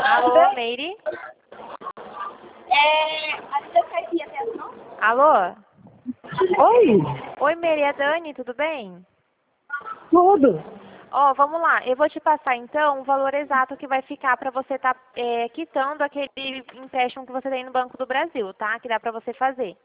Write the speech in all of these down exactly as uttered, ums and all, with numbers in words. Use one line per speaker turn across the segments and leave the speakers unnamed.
Alô, Meire?
É, a dezessete ia ter ação?
Alô?
Oi,
Oi, Meire, é Dani, tudo bem?
tudo.
Ó, vamos lá, eu vou te passar então o valor exato que vai ficar para você estar quitando aquele empréstimo que você tem no Banco do Brasil, tá? Que dá para você fazer.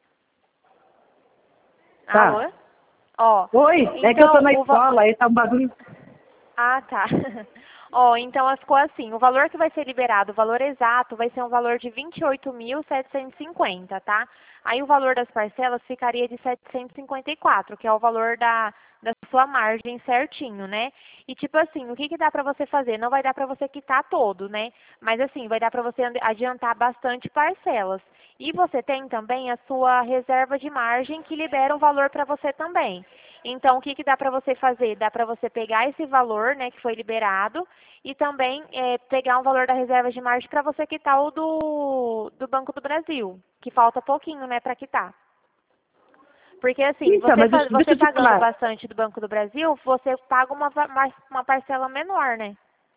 Tá.
Alô? Ó,
Oi, é que eu tô
então,
na
o va-
escola, aí tá um bagulho.
Ah, tá. Ó, então ficou assim, o valor que vai ser liberado, o valor exato, vai ser um valor de vinte e oito mil setecentos e cinquenta, tá? Aí o valor das parcelas ficaria de setecentos e cinquenta e quatro, que é o valor da, da sua margem certinho, né? E tipo assim, o que que dá pra você fazer? Não vai dar pra você quitar todo, né? Mas assim, vai dar pra você ande- adiantar bastante parcelas. E você tem também a sua reserva de margem que libera um valor para você também. Então, o que, que dá para você fazer? Dá para você pegar esse valor, né, que foi liberado, e também é, pegar um valor da reserva de margem para você quitar o do, do Banco do Brasil, que falta pouquinho, né, para quitar. Porque assim,
Então,
você,
mas
fa-
deixa, deixa
você
eu te
pagando
falar.
bastante do Banco do Brasil, você paga uma, va- uma, uma parcela menor, né?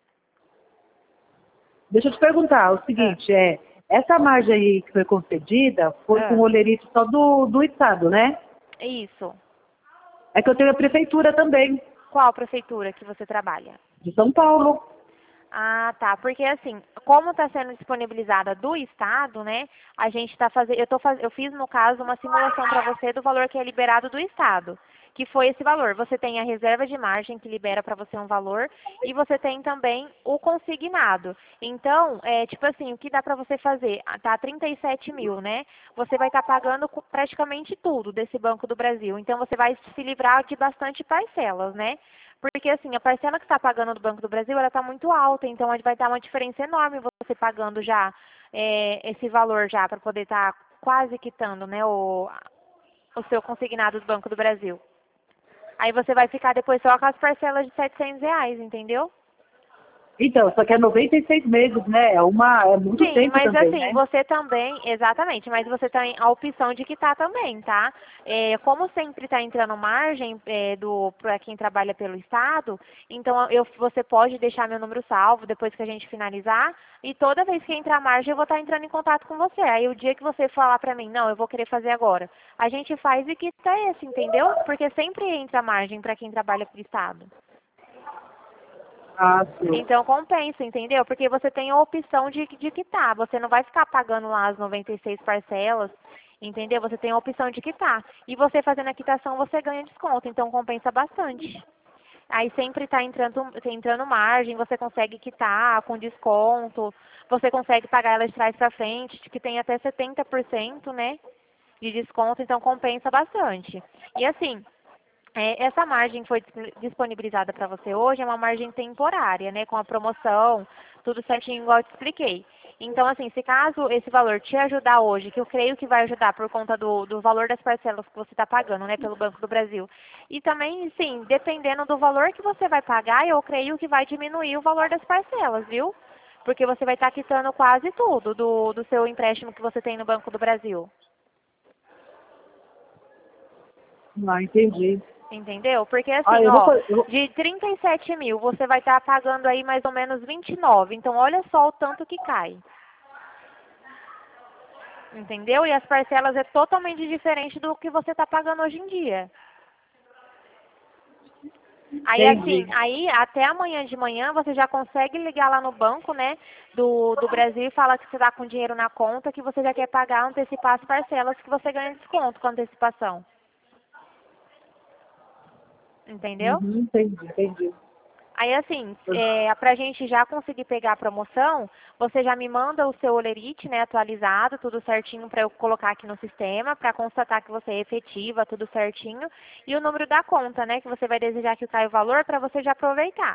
Deixa eu te perguntar o
Ah,
seguinte, é, essa margem aí que foi concedida foi com
ah,
o olerite só do, do estado, né?
isso.
É que eu tenho a prefeitura também,
Qual prefeitura que você trabalha?
de São Paulo.
Ah, tá. Porque assim, como está sendo disponibilizada do Estado, né? A gente está fazendo, eu tô faz... eu fiz no caso uma simulação para você do valor que é liberado do Estado, que foi esse valor. Você tem a reserva de margem que libera para você um valor e você tem também o consignado. Então, é tipo assim, o que dá para você fazer? Ah, tá trinta e sete mil, né? Você vai estar pagando co- praticamente tudo desse Banco do Brasil. Então, você vai se livrar de bastante parcelas, né? Porque assim, a parcela que está pagando do Banco do Brasil, ela está muito alta, então vai dar uma diferença enorme você pagando já é, esse valor já para poder estar quase quitando, né, o, o seu consignado do Banco do Brasil. Aí você vai ficar depois só com as parcelas de setecentos reais, entendeu?
Então, só que é noventa e seis meses, né? É, uma, é muito
Sim,
tempo
mas
também,
assim,
né?
você também, exatamente, mas você tem a opção de quitar também, tá? É, como sempre está entrando margem é, do para quem trabalha pelo Estado, então eu, você pode deixar meu número salvo depois que a gente finalizar, e toda vez que entrar margem eu vou estar entrando em contato com você. Aí o dia que você falar para mim, não, eu vou querer fazer agora, a gente faz e quita esse, entendeu? Porque sempre entra margem para quem trabalha pelo Estado.
Ah, sim.
Então compensa, entendeu? Porque você tem a opção de, de quitar. Você não vai ficar pagando lá as noventa e seis parcelas, entendeu? Você tem a opção de quitar. E você fazendo a quitação, você ganha desconto. Então compensa bastante. Aí sempre está entrando, tá entrando margem, você consegue quitar com desconto, você consegue pagar ela de trás para frente, que tem até setenta por cento, né, de desconto, então compensa bastante. E assim, é, essa margem que foi dis- disponibilizada para você hoje é uma margem temporária, né? Com a promoção, tudo certinho, igual eu te expliquei. Então, assim, se caso esse valor te ajudar hoje, que eu creio que vai ajudar por conta do, do valor das parcelas que você está pagando, né, pelo Banco do Brasil. E também, sim, dependendo do valor que você vai pagar, eu creio que vai diminuir o valor das parcelas, viu? Porque você vai estar quitando quase tudo do, do seu empréstimo que você tem no Banco do Brasil.
Ah, entendi.
Entendeu? Porque
Ah,
assim,
eu vou
ó,
fazer. eu vou-
de trinta e sete mil você vai estar pagando aí mais ou menos vinte e nove. Então olha só o tanto que cai. Entendeu? E as parcelas é totalmente diferente do que você está pagando hoje em dia. Aí assim,
Entendi.
aí até amanhã de manhã você já consegue ligar lá no banco, né, do, do Brasil e falar que você está com dinheiro na conta, que você já quer pagar, antecipar as parcelas que você ganha desconto com antecipação. Entendeu?
Uhum, entendi, entendi.
Aí assim, é, para a gente já conseguir pegar a promoção, você já me manda o seu olerite, né, atualizado, tudo certinho para eu colocar aqui no sistema, para constatar que você é efetiva, tudo certinho, e o número da conta, né, que você vai desejar que caia o valor para você já aproveitar.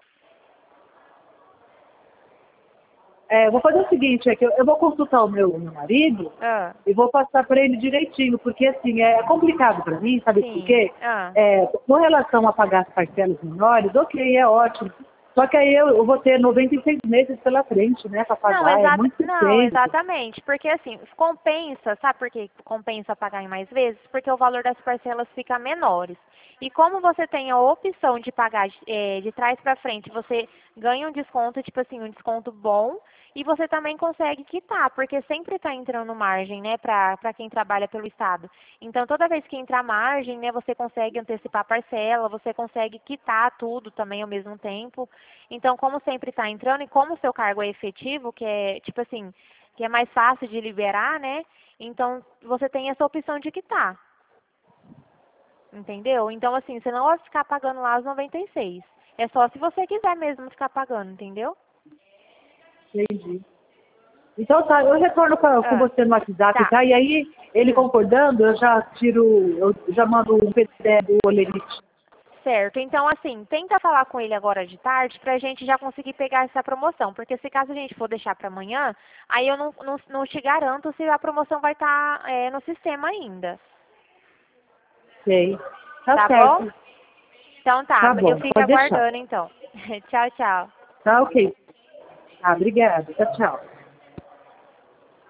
É, eu vou fazer o seguinte, é que eu, eu vou consultar o meu, meu marido
Ah,
e vou passar para ele direitinho, porque assim, é complicado para mim, sabe por
sim.
quê?
Ah,
É, com relação a pagar as parcelas menores, ok, é ótimo. Só que aí eu, eu vou ter noventa e seis meses pela frente, né, para pagar,
Não,
é
exata,
muito
não,
tempo.
exatamente. Porque assim, compensa, sabe por que compensa pagar em mais vezes? Porque o valor das parcelas fica menores. E como você tem a opção de pagar é, de trás para frente, você ganha um desconto, tipo assim, um desconto bom, e você também consegue quitar, porque sempre está entrando margem, né, para para quem trabalha pelo Estado. Então, toda vez que entrar margem, né, você consegue antecipar a parcela, você consegue quitar tudo também ao mesmo tempo. Então, como sempre está entrando, e como o seu cargo é efetivo, que é, tipo assim, que é mais fácil de liberar, né, então você tem essa opção de quitar. Entendeu? Então, assim, você não vai ficar pagando lá os noventa e seis. É só se você quiser mesmo ficar pagando, entendeu?
Entendi. Então tá, eu retorno com, com
Ah,
você no WhatsApp,
tá.
tá? E aí, ele
Hum,
concordando, eu já tiro, eu já mando um P D F do Olerite.
certo. Então, assim, tenta falar com ele agora de tarde pra gente já conseguir pegar essa promoção. Porque se caso a gente for deixar pra amanhã, aí eu não, não, não te garanto se a promoção vai estar no sistema ainda.
Sei. Tá
Tá bom?
certo.
Então tá,
Tá
eu
bom,
fico
pode deixar.
aguardando então. Tchau, tchau.
Tá ok. Ah, obrigada. Tchau, tchau.